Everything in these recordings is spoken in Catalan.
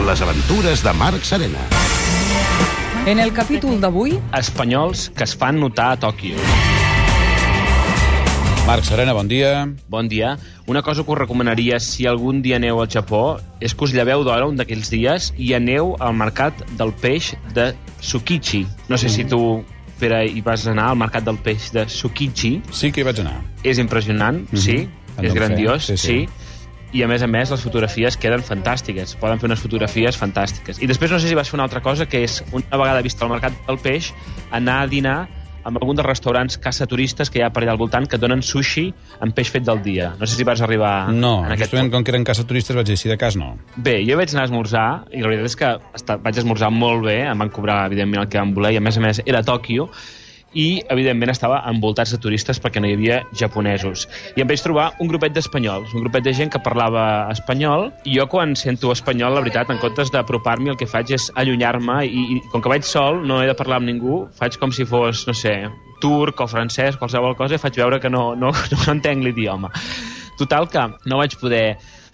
Les aventures de Marc Serena. En el capítol d'avui... Espanyols que es fan notar a Tòquio. Marc Serena, bon dia. Bon dia. Una cosa que us recomanaria si algun dia aneu al Japó és que us lleveu d'hora un d'aquells dies i aneu al mercat del peix de Tsukiji. No sé si tu, Pere, hi vas anar al mercat del peix de Tsukiji. Sí que hi vaig anar. És impressionant, sí. És grandiós, sí. I, a més, les fotografies queden fantàstiques. Poden fer unes fotografies fantàstiques. I després no sé si vas fer una altra cosa, que és, una vegada vist el mercat del peix, anar a dinar amb algun dels restaurants caça-turistes que hi ha per allà al voltant que et donen sushi amb peix fet del dia. No sé si vas arribar... No, en justament com que eren caça-turistes vaig dir, si de cas no. Bé, jo vaig anar a esmorzar, i la veritat és que vaig esmorzar molt bé, em van cobrar, evidentment, el que van voler, i a més era a Tòquio, i, evidentment, estava envoltats de turistes perquè no hi havia japonesos. I em vaig trobar un grupet d'espanyols, un grupet de gent que parlava espanyol, i jo quan sento espanyol, la veritat, en comptes d'apropar-m'hi, el que faig és allunyar-me, i com que vaig sol, no he de parlar amb ningú, faig com si fos, no sé, turc o francès, qualsevol cosa, i faig veure que no entenc l'idioma. Total que no vaig poder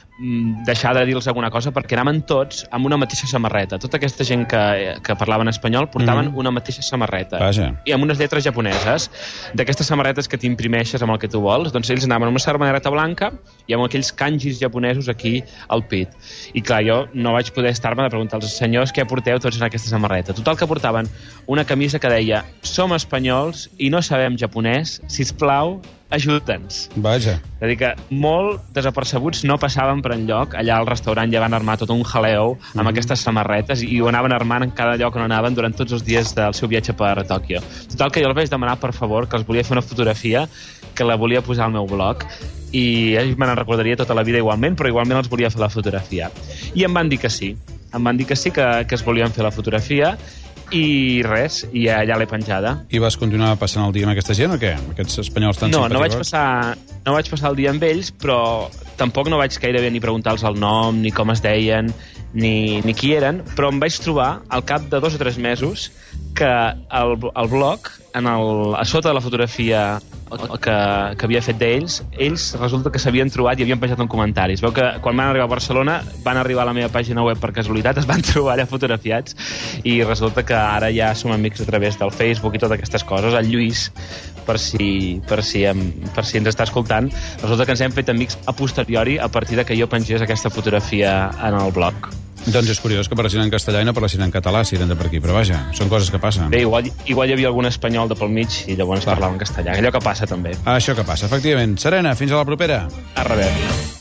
deixar de dir-los alguna cosa perquè anaven tots amb una mateixa samarreta. Tota aquesta gent que parlava en espanyol portaven una mateixa samarreta. Vaja. I amb unes lletres japoneses. D'aquestes samarretes que t'imprimeixes amb el que tu vols, doncs ells anaven amb una samarreta blanca i amb aquells kanjis japonesos aquí al pit. I clar, jo no vaig poder estar-me de preguntar als senyors què porteu tots en aquesta samarreta. Total que portaven una camisa que deia "Som espanyols i no sabem japonès, sisplau, ajuda'ns". Vaja. És a dir que molt desapercebuts no passaven per enlloc. Allà al restaurant ja van armar tot un jaleo amb aquestes samarretes i ho anaven armant en cada lloc on anaven durant tots els dies del seu viatge per Tòquio. Total que jo els vaig demanar, per favor, que els volia fer una fotografia, que la volia posar al meu blog, i ells me n'en recordaria tota la vida igualment, però igualment els volia fer la fotografia. I em van dir que sí. Em van dir que sí, que es volien fer la fotografia, i res, i allà l'he penjada. I vas continuar passant el dia amb aquesta gent o què? Aquests espanyols tan simpàtics? No vaig passar el dia amb ells, però tampoc no vaig gairebé ni preguntar-los el nom, ni com es deien, ni qui eren, però em vaig trobar al cap de 2 o 3 mesos que el blog, a sota de la fotografia que havia fet d'ells, ells resulta que s'havien trobat i havien penjat un comentari. Es veu que quan van arribar a Barcelona van arribar a la meva pàgina web per casualitat, es van trobar allà fotografiats i resulta que ara ja som amics a través del Facebook i totes aquestes coses. El Lluís, per si ens està escoltant, resulta que ens hem fet amics a posteriori a partir de que jo pengés aquesta fotografia en el blog. Doncs és curiós que parlessin en castellà i no parlessin en català si eren de per aquí, però vaja, són coses que passen. Bé, igual hi havia algun espanyol de pel mig i llavors parlaven castellà. Allò que passa també. Això que passa, efectivament. Serena, fins a la propera. A reveure.